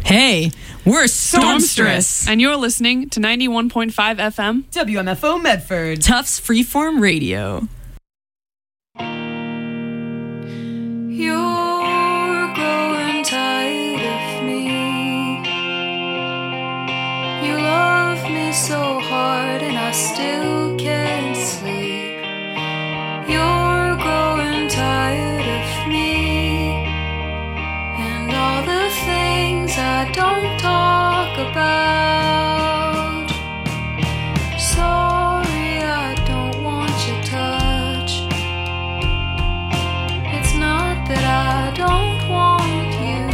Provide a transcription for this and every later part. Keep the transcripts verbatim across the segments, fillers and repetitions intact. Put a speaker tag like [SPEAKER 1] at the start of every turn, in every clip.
[SPEAKER 1] Hey, we're Stormstress.
[SPEAKER 2] And you're listening to ninety-one point five F M.
[SPEAKER 3] W M F O Medford.
[SPEAKER 1] Tufts Freeform Radio.
[SPEAKER 4] You're growing tired of me. You love me so hard and I still can't sleep. You're growing tired of me and all the things I don't talk about. Sorry, I don't want your touch. It's not that I don't want you.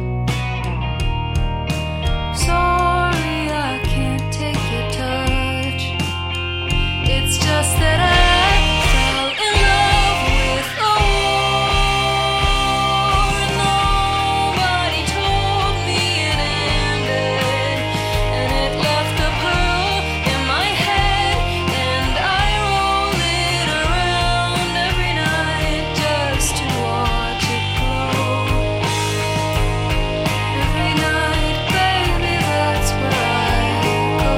[SPEAKER 4] Sorry, I can't take your touch. It's just that I fell in love with a war. Nobody told me it ended, and it left a pearl in my head, and I roll it around every night just to watch it glow. Every night, baby, that's where I go.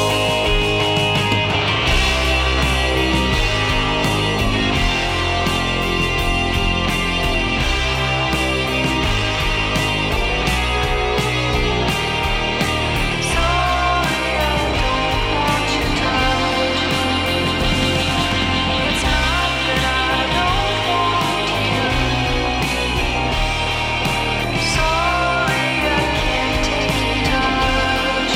[SPEAKER 4] Sorry, I don't want your touch. It's not that I don't want you. Sorry, I can't take your touch.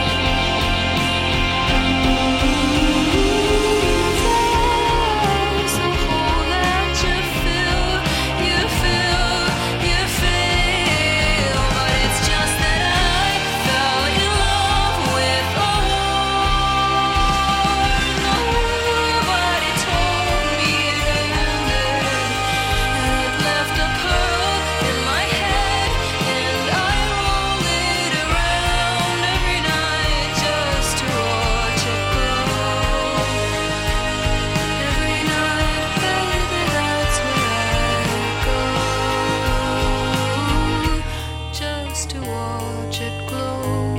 [SPEAKER 4] There's a hole that you fill, you fill, you fill. But it's just that I fell in love with a war. Nobody told me it ended, and it left a pearl in my head, and I roll it around every night just to watch it glow. Every night, baby, that's where I go, just to watch it glow.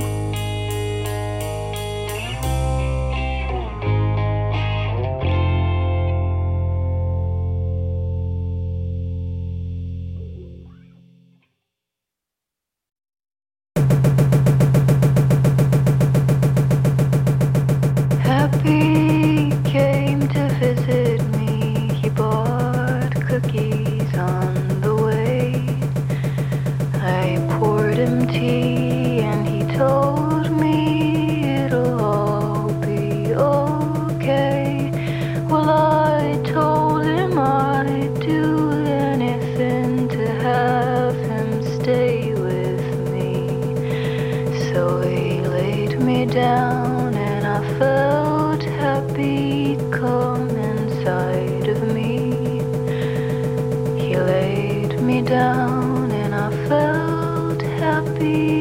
[SPEAKER 4] Happy came to visit me. He bought cookies on the way. I poured him tea and he told me it'll all be okay. Well, I told him I'd do anything to have him stay with me. So he laid me down and I felt happy come inside of me. He laid me down and I felt happy.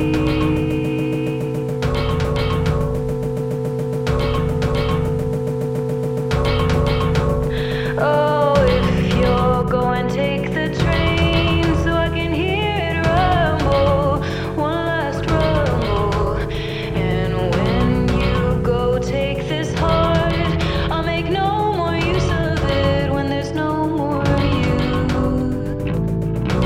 [SPEAKER 4] Oh, if you're going, take the train so I can hear it rumble. One last rumble. And when you go, take this heart. I'll make no more use of it when there's no more you.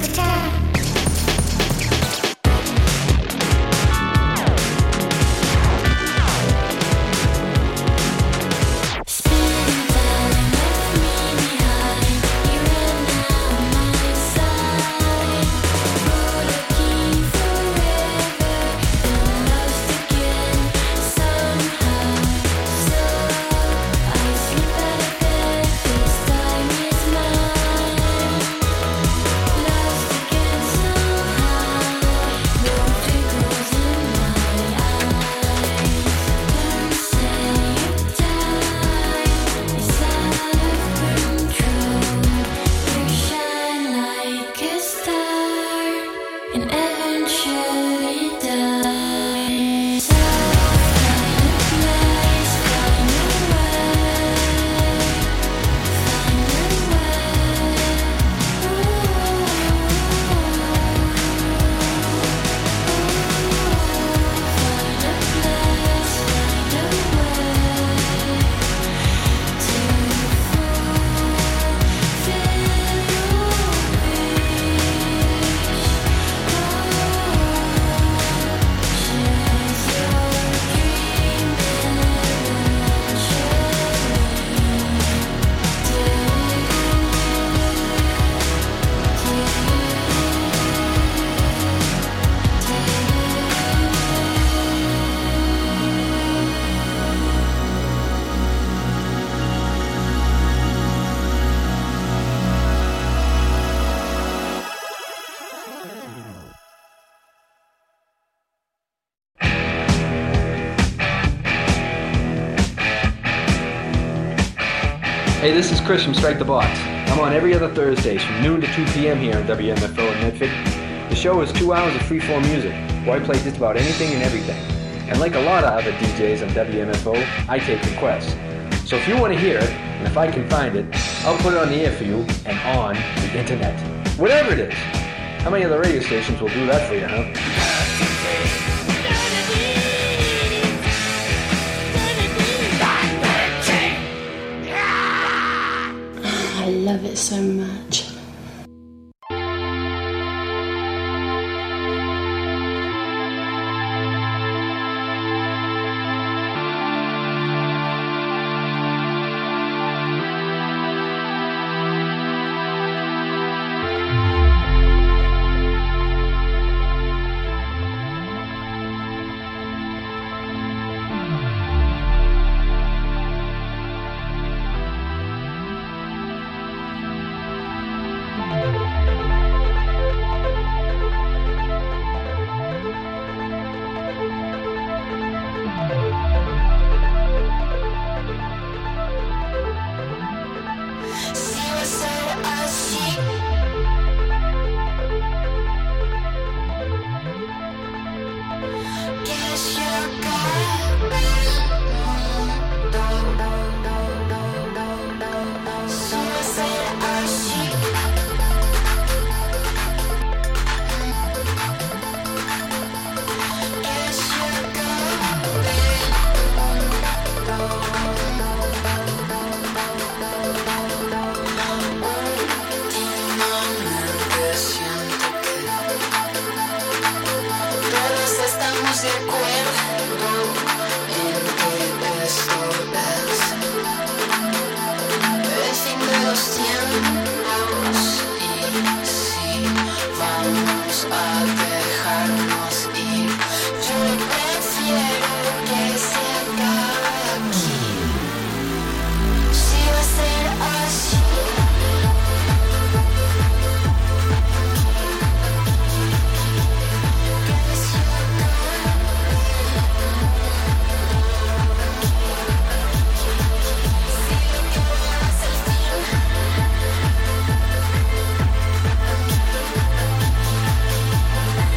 [SPEAKER 3] Hey, this is Chris from Strike the Box. I'm on every other Thursdays from noon to two p.m. here on W M F O in Medford. The show is two hours of freeform music, where I play just about anything and everything. And like a lot of other D Js on W M F O, I take requests. So if you want to hear it, and if I can find it, I'll put it on the air for you and on the internet. Whatever it is. How many other radio stations will do that for you, huh?
[SPEAKER 5] I love it so much.
[SPEAKER 4] Thank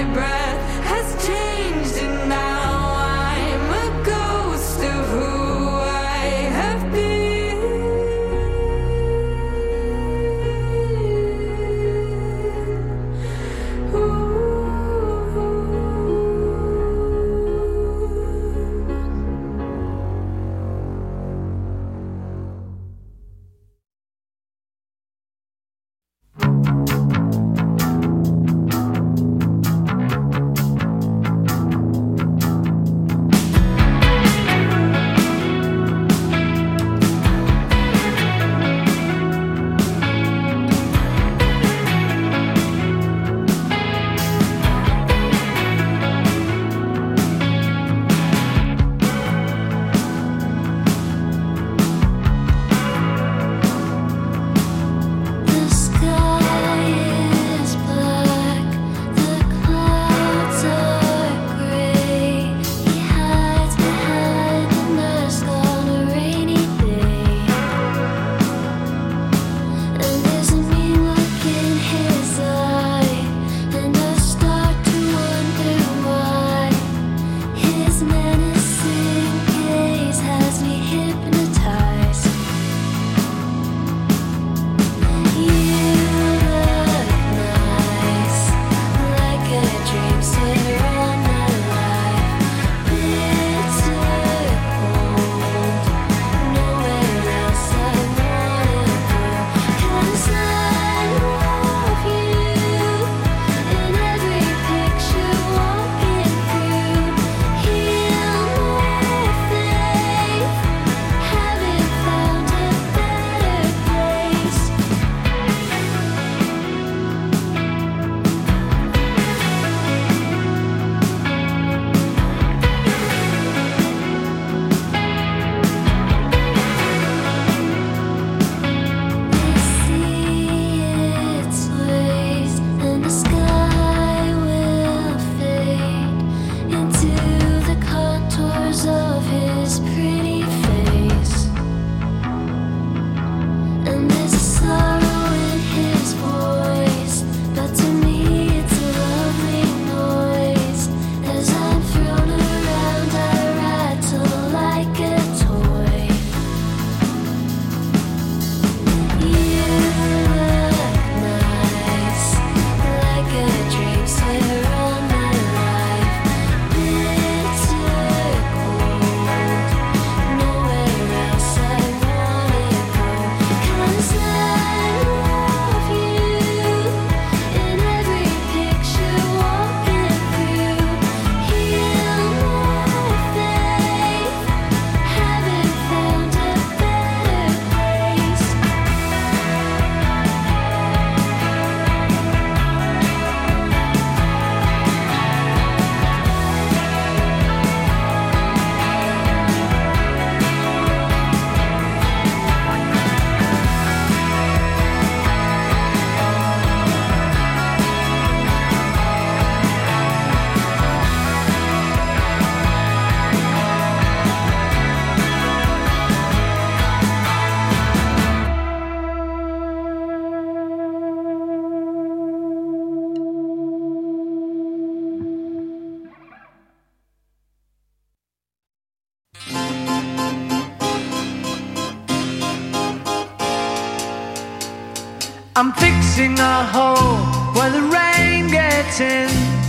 [SPEAKER 6] I'm fixing a hole where the rain gets in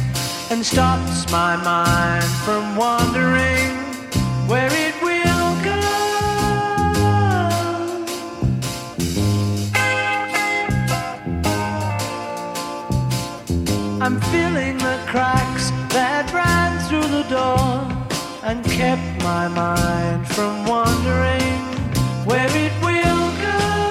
[SPEAKER 6] and stops my mind from wandering where it will go. I'm filling the cracks that ran through the door and kept my mind from wandering where it will go.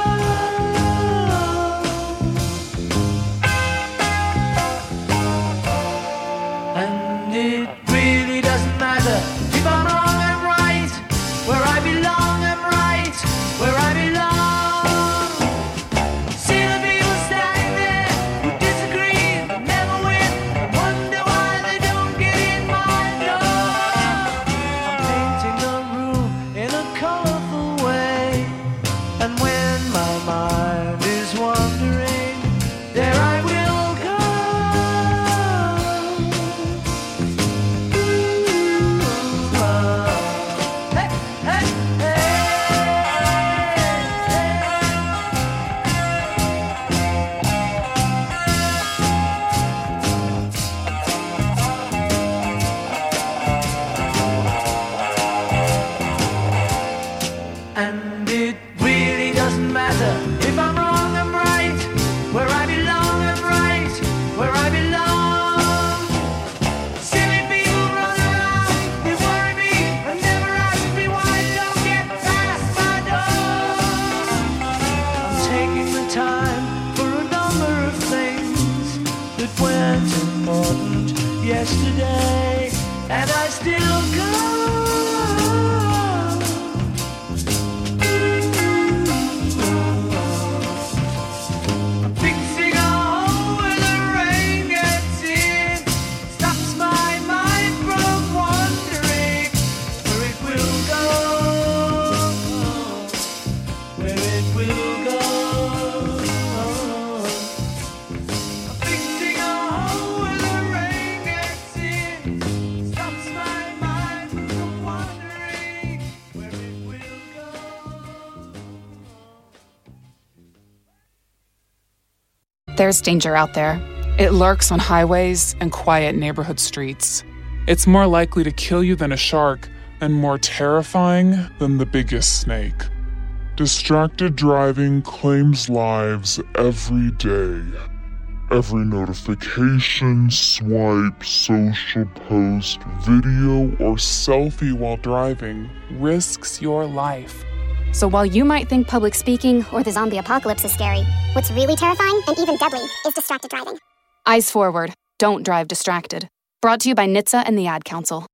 [SPEAKER 6] And it really doesn't matter if I'm wrong, I'm right. Where I belong, I'm right. Where I belong. See the people standing there who disagree, but never win. I wonder why they don't get in my door. I'm painting a room in a colorful way, and when my mind is wandering, there I will go. yesterday, and I still go. Fixing a hole where the rain gets in, stops my mind from wandering where it will go, where it will go. Fixing a hole where the rain gets in, stops my mind from wandering where it will go.
[SPEAKER 7] There's danger out there. It lurks on highways and quiet neighborhood streets.
[SPEAKER 8] It's more likely to kill you than a shark, and more terrifying than the biggest snake.
[SPEAKER 9] Distracted driving claims lives every day. Every notification, swipe, social post, video,
[SPEAKER 8] Or selfie while driving risks your life.
[SPEAKER 10] So while you might think public speaking
[SPEAKER 11] or the zombie apocalypse is scary, what's really terrifying and even deadly is distracted driving.
[SPEAKER 10] Eyes forward, don't drive distracted. Brought to you by N H T S A and the Ad Council.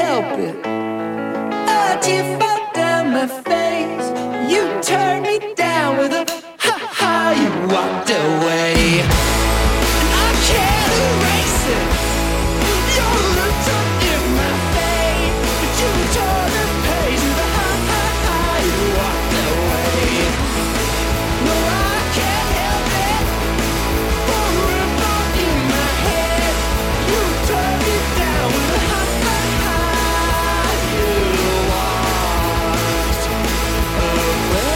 [SPEAKER 6] help it. A tear fell down my face. You turned me down with a ha ha. You walked away, and I can't erase it. Your lips are in my face, but you tore the page with a ha ha ha. You walked away. No, I can't help it. For a ripple in my head, you turned me down with a ha ha ha. You walked away.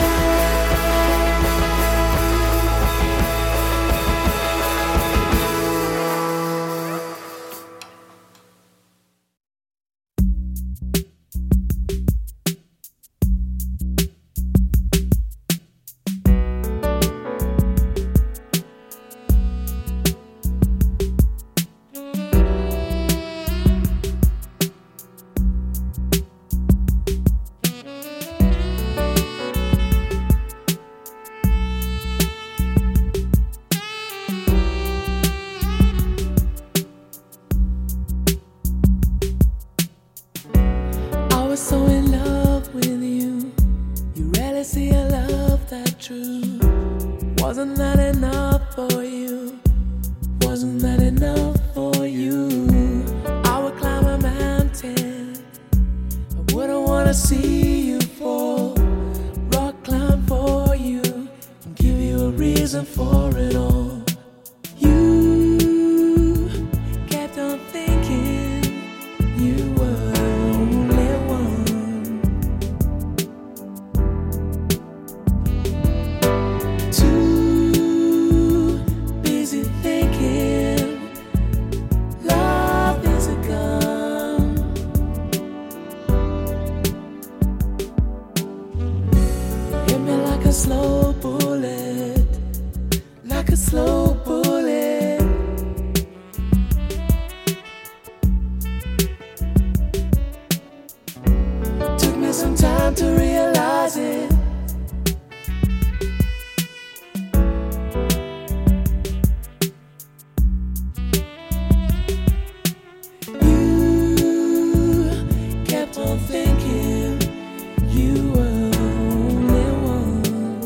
[SPEAKER 6] I was so in love with you. You rarely see a love that true. Wasn't that enough for you? Wasn't that enough for you? I would climb a mountain. I wouldn't wanna see you fall. Rock climb for you and give you a reason for it all. You kept on thinking you were the only one. Too busy thinking love is a gun. Hit me like a slow bullet, like a slow bullet. Took me some time to realize it. You kept on thinking you were the only one.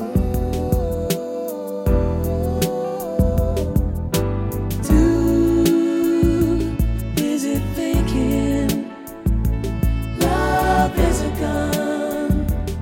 [SPEAKER 6] Too busy thinking love is a gun.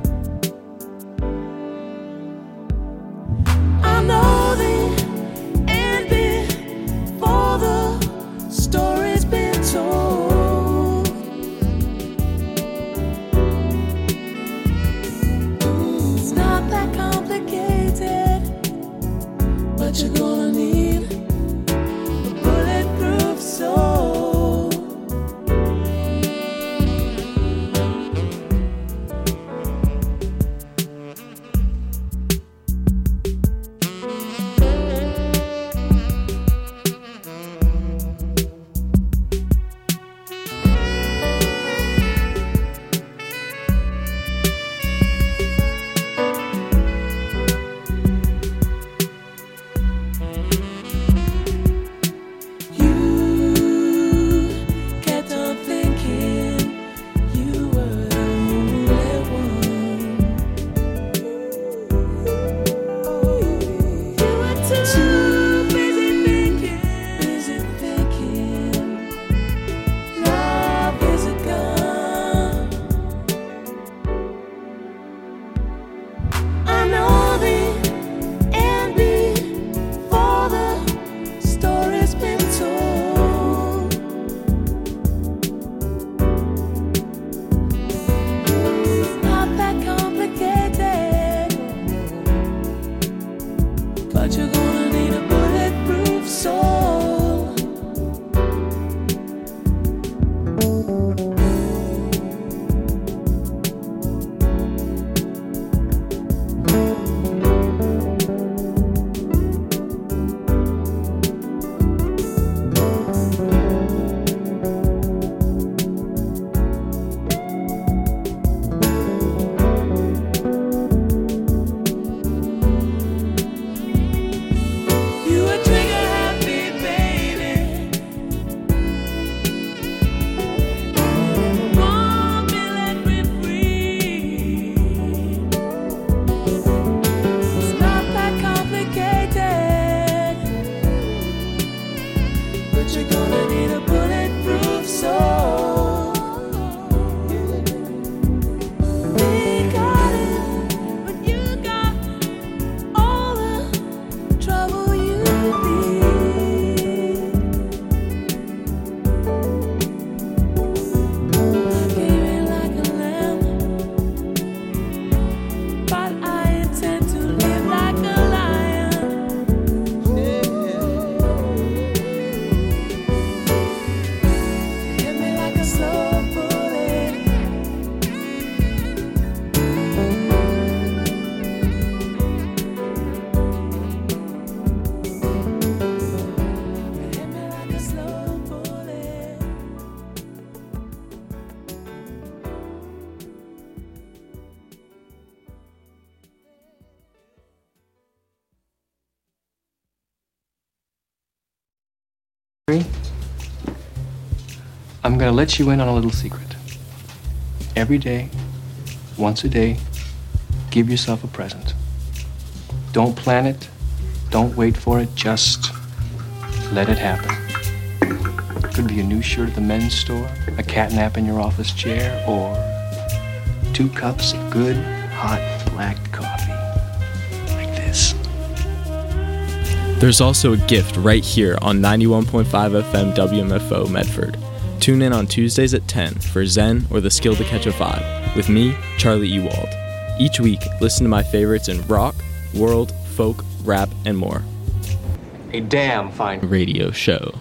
[SPEAKER 3] I'm gonna let you in on a little secret. Every day, once a day, give yourself a present. Don't plan it, don't wait for it, just let it happen. Could be a new shirt at the men's store, a cat nap in your office chair, or two cups of good, hot, black coffee. Like this.
[SPEAKER 12] There's also a gift right here on ninety-one point five F M W M F O Medford. Tune in on Tuesdays at ten for Zen or The Skill to Catch a Vibe with me, Charlie Ewald. Each week, listen to my favorites in rock, world, folk, rap, and more.
[SPEAKER 3] A damn fine
[SPEAKER 12] radio show.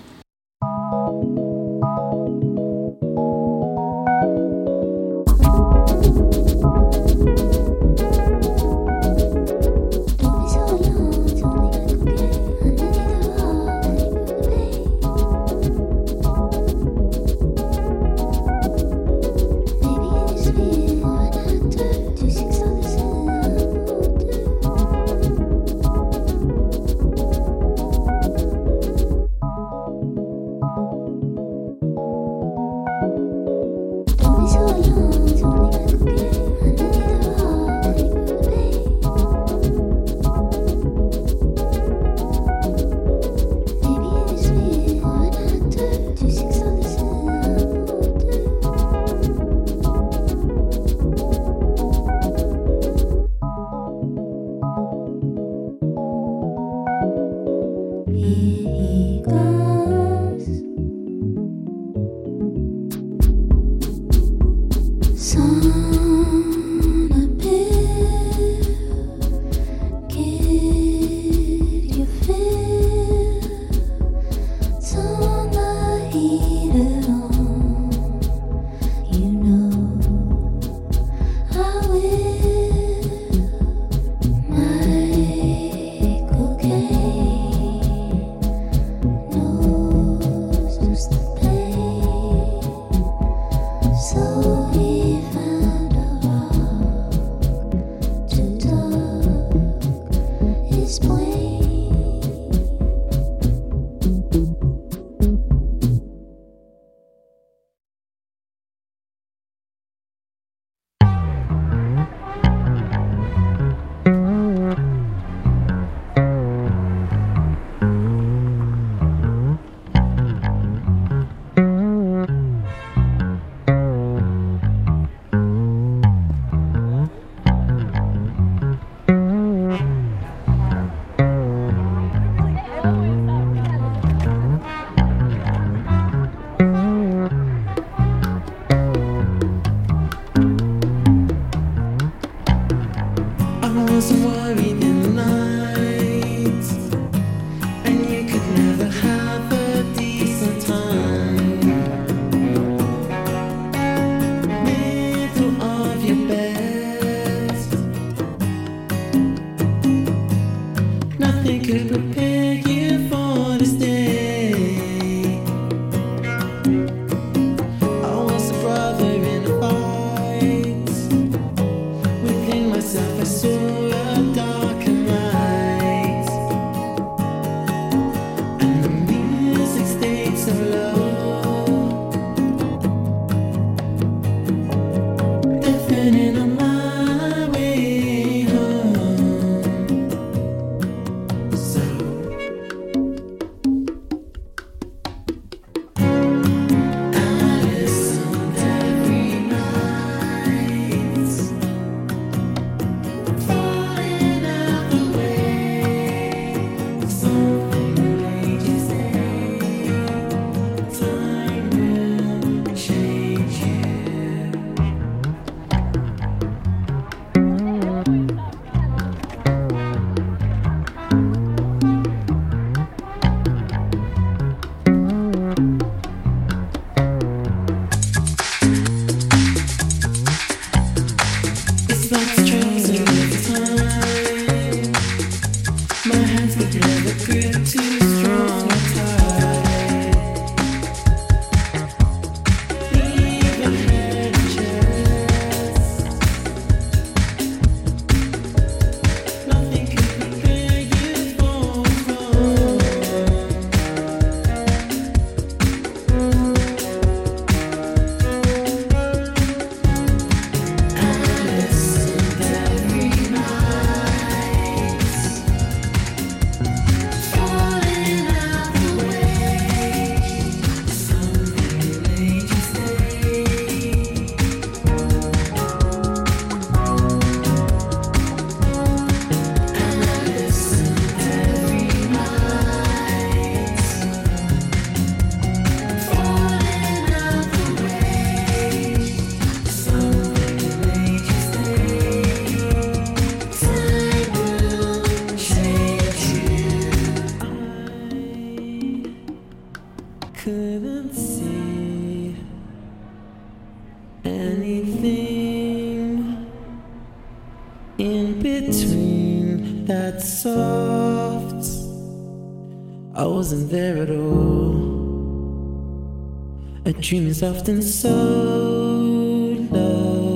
[SPEAKER 13] anything in between that's soft. I wasn't there at all. A dream is often so low.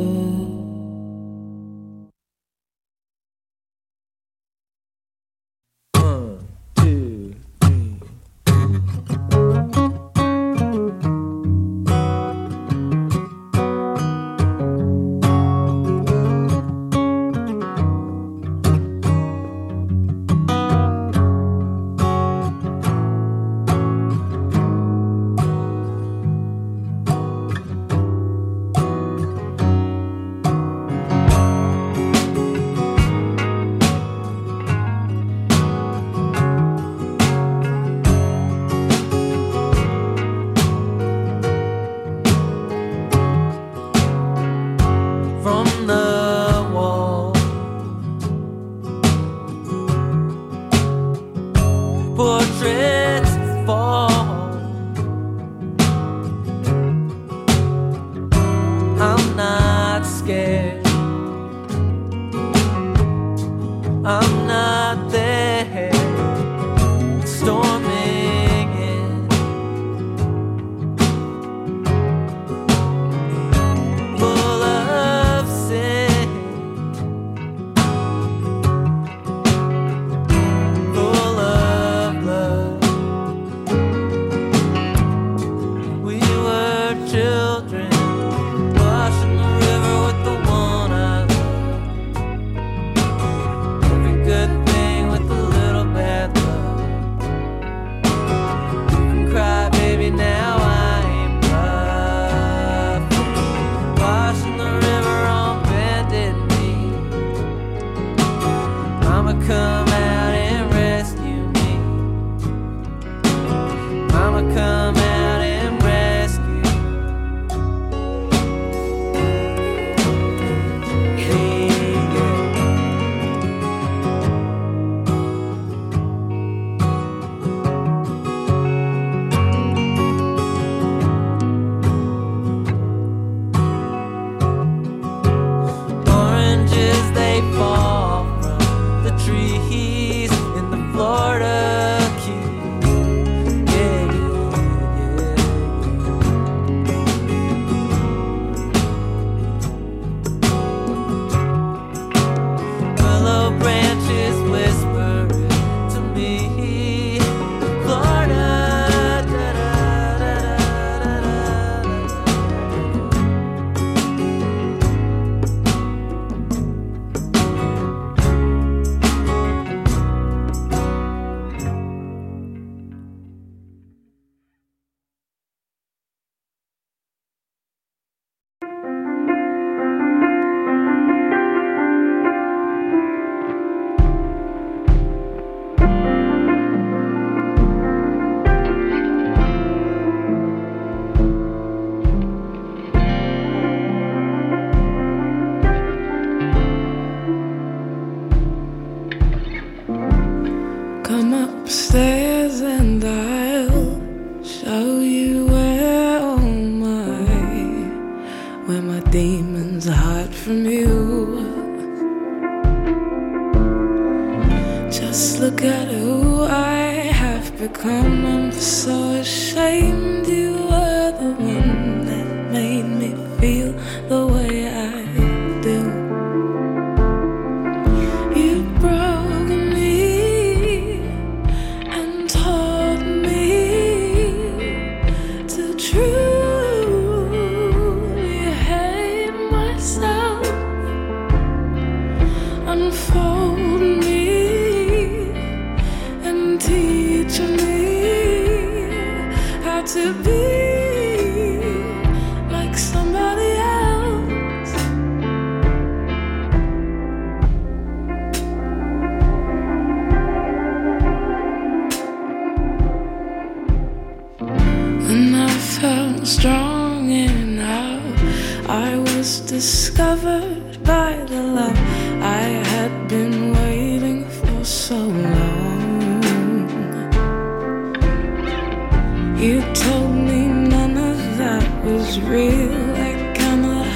[SPEAKER 14] You told me none of that was real. I kinda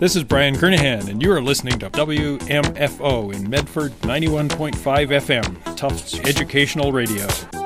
[SPEAKER 14] This is Brian Kernahan, and you are listening to W M F O in Medford, ninety-one point five F M, Tufts Educational Radio.